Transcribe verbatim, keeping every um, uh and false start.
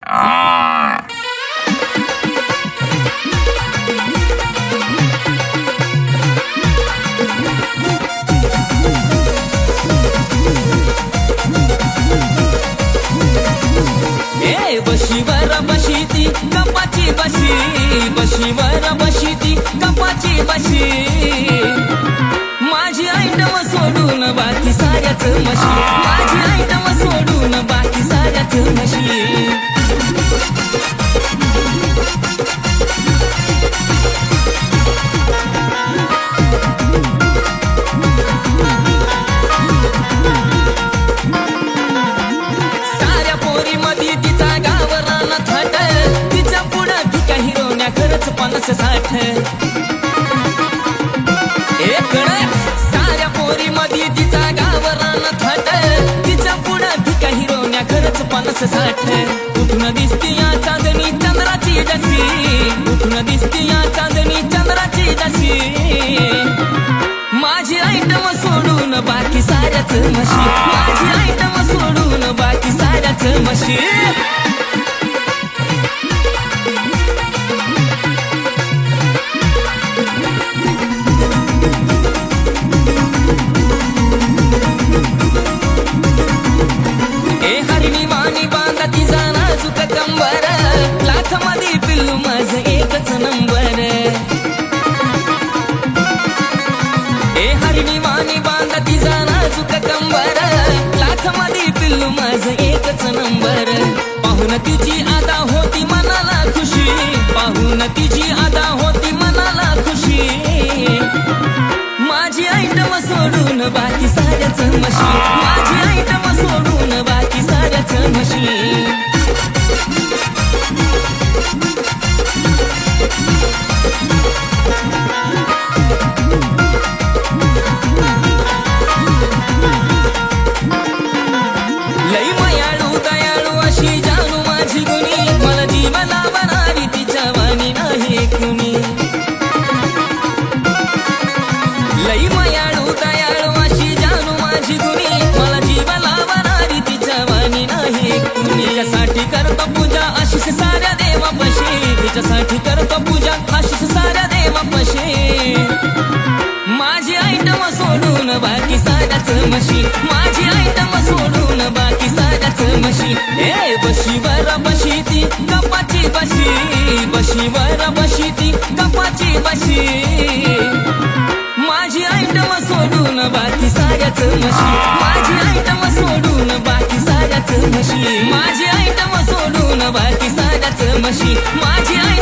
ए बशीवर बशीती कपाची बशी, बशीवर बशीती कपाची बशी, माझी आयटम सोडून बाकी साऱ्याच मशी, माझी आयटम सोडून बाकी साऱ्याच मशी. पन्नास साठ एकड साऱ्या पोरी मध्ये तिचा गावरान थाट, तिच्या पुढं भिका हिरोन्या खरंच पन्नास साठ. कुठून दिसती या चांदणी चंद्राची जशी, कुठून दिसती या चांदणी चंद्राची जशी, माझी आयटम सोडून बाकी साऱ्याच मशी, माझी आयटम सोडून बाकी साऱ्याच मशी. लाख मध्ये पिल्लू माझं एकच नंबर. ए हरिणी वाणी बांधा तिचा नाजूक कंबर, लाख मध्ये पिल्लू माझं एकच नंबर. पाहून तिची आदा होती मनाला खुशी, पाहून तिची आदा होती मनाला खुशी, माझी आयटम सोडून बाकी साऱ्याच मशी, माझी आयटम सोडून बाकी साऱ्याच मशी. लई मायाळू दयाळू अशी जानू माझी गुणी, मला जीव लावणारी तिच्या वाणी नाही कुणी. लई मायाळू दयाळू अशी जानू माझी गुणी, मला जीव लावणारी तिच्या वाणी नाही कुणी. तिच्यासाठी करतो पूजा आशिष साऱ्या देवापाशी, तिच्यासाठी करतो पूजा आशिष साऱ्या देवापाशी, माझी आयटम सोडून बाकी साऱ्याच मशी, माझी आयटम सोडून बाकी साऱ्याच मशी. ए बशीवर बशीती कपाची बशी, बशीवर बशीती कपाची बशी, माझी आयटम सोडून बाकी साऱ्याच मशी, माझी आयटम सोडून बाकी साऱ्याच मशी, माझी आयटम सोडून बाकी साऱ्याच मशी, माझी